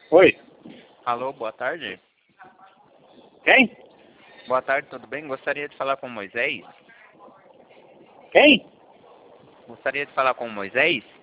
Oi, Alô, boa tarde. quem? Boa tarde, tudo bem? Gostaria de falar com o Moisés. Quem? Gostaria de falar com o Moisés.